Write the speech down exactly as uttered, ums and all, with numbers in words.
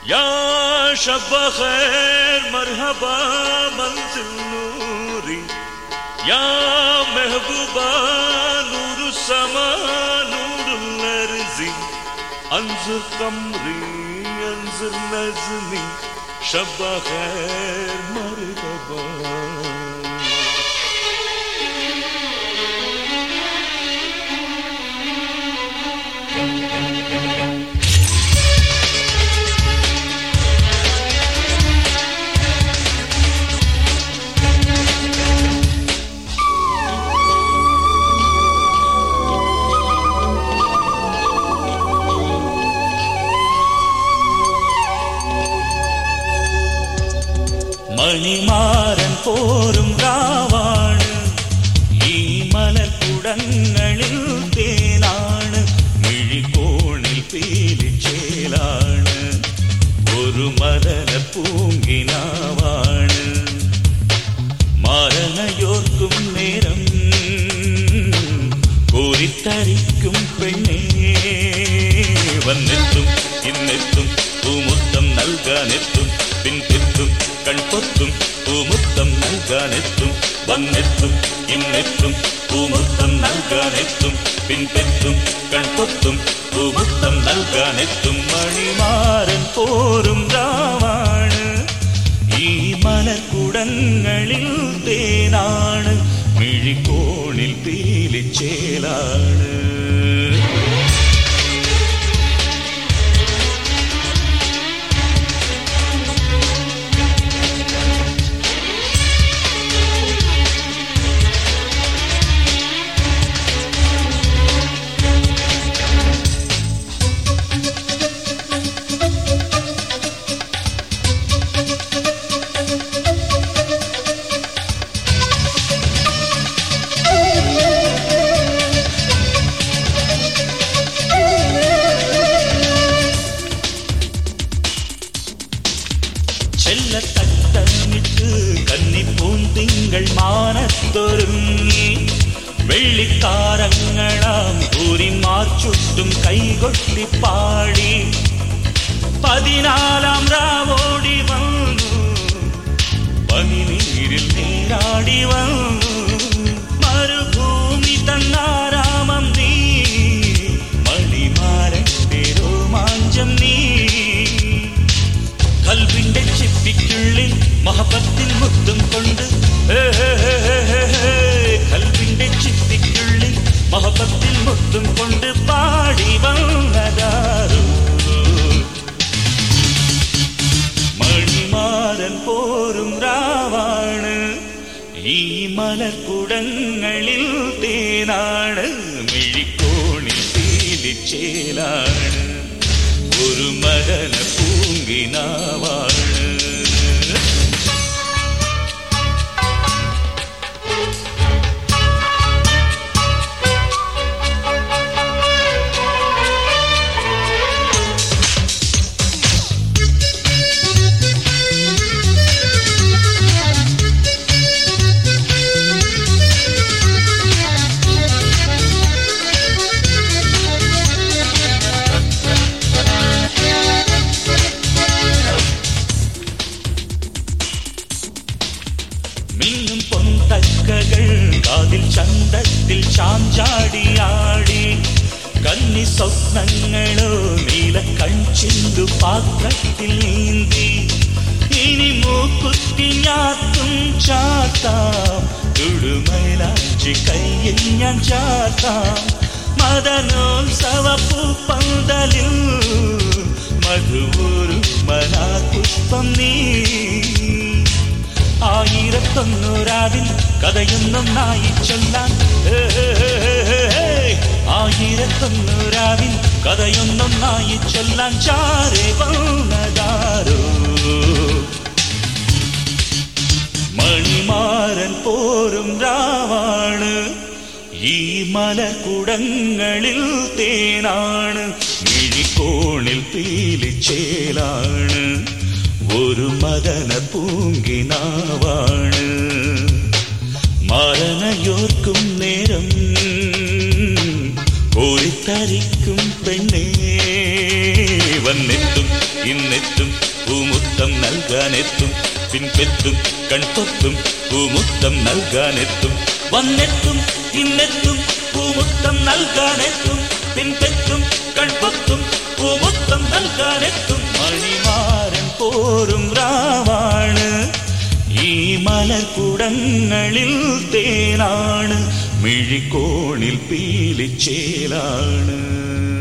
या शब खैर मरहबा मंजिल नूरी या महबूबा नूर समा नूरुल अर्ज़ी अंजुर कमरी अंजुर नज़मी शब खैर मरहबा മണിമാരൻ പോരും രാവാണ് ഈ മലക്കുടങ്ങളിൽ തേനാണ് മിഴിക്കോണിൽ പീലിച്ചേലാണ് ഒരു മദന പൂങ്കിനാവാണ് മരണയോർക്കും നേരം കോരിത്തരിക്കും പെണ്ണേ വന്നെത്തും ഇന്നെത്തും പൂമുത്തം നൽകാനെത്തും പിൻപെത്തും കൺപൊത്തും പൂമുത്തം നൽകാനെത്തും വന്നെത്തും ഇന്നെത്തും പൂമുത്തം നൽകാനെത്തും പിൻപെത്തും കൺപൊത്തും പൂമുത്തം നൽകാനെത്തും മണിമാരൻ പോരും രാവാണ് ഈ മലക്കുടങ്ങളിൽ തേനാണ് മിഴിക്കോണിൽ പീലിച്ചേലാണ് ചെല്ലത്തട്ടമിട്ട് കന്നിപ്പൂന്തിങ്കൾ മാനത്തൊരുങ്ങി വെള്ളിക്കാരങ്ങളാം ഊരിമാർ ചുറ്റും കൈകൊട്ടി പാടി പതിനാലാം രാവോടി വന്നു പനിനീരിൽ നീരാടി വന്നു മരുഭൂമി തന്നാരാമം നീ മണിമാരന്റെ രോമാഞ്ചം നീ കൽവിന്റെ ചിപ്പിക്കുള്ളിൽ മഹബത്തിൽ മുത്തും കൊണ്ട് കൽവിന്റെ ചിപ്പിക്കുള്ളിൽ മഹബത്തിൽ മുത്തും കൊണ്ട് പാടി വന്നതാരോ മണിമാരൻ പോരും രാവാണ് ഈ മലക്കുടങ്ങളിൽ തേനാണ് മിഴിക്കോണിൽ പീലിച്ചേലാണ് ഒരു മദന പൂങ്കിനാവാണ് മിന്നും പൊന്തക്കകൾ കാതിൽ ചന്തത്തിൽ ചാഞ്ചാടിയാടി കന്നി സ്വപ്നങ്ങളോ നീല കൺചിന്തു പാത്രത്തിൽ നീന്തി ഇനി മൂക്കുത്തി ഞാത്തും ചാത്താം തുടുമൈലാഞ്ചി കയ്യിൽ ഞാൻ ചാത്താം മദനോത്സവ പൂപ്പന്തലിൽ മധുവൊരു മനാപുഷ്പം നീ ആയിരത്തൊന്നൂരാവിൽ കഥയൊന്നൊന്നായി ചൊല്ലാൻ ആയിരത്തൊന്നൂരാവിൽ കഥയൊന്നൊന്നായി ചൊല്ലാൻ ചാരെ വന്നതാരോ മണിമാരൻ പോരും രാവാണ് ഈ മലക്കുടങ്ങളിൽ തേനാണ് മിഴിക്കോണിൽ പീലിച്ചേലാണ് ഒരു മദന പൂങ്കിനാവാണ് മരണയോർക്കും നേരം കോരിത്തരിക്കും പെണ്ണേ വന്നെത്തും ഇന്നെത്തും പൂമുത്തം നൽകാനെത്തും പിൻപെത്തും കൺപൊത്തും പൂമുത്തം നൽകാനെത്തും വന്നെത്തും ഇന്നെത്തും പൂമുത്തം നൽകാനെത്തും പിൻപെത്തും കൺപൊത്തും പൂമുത്തം നൽകാനെത്തും മണിമാരൻ പോരും രാവാണ് ഈ മലക്കുടങ്ങളിൽ തേനാണ് മിഴിക്കോണിൽ പീലിച്ചേലാണ്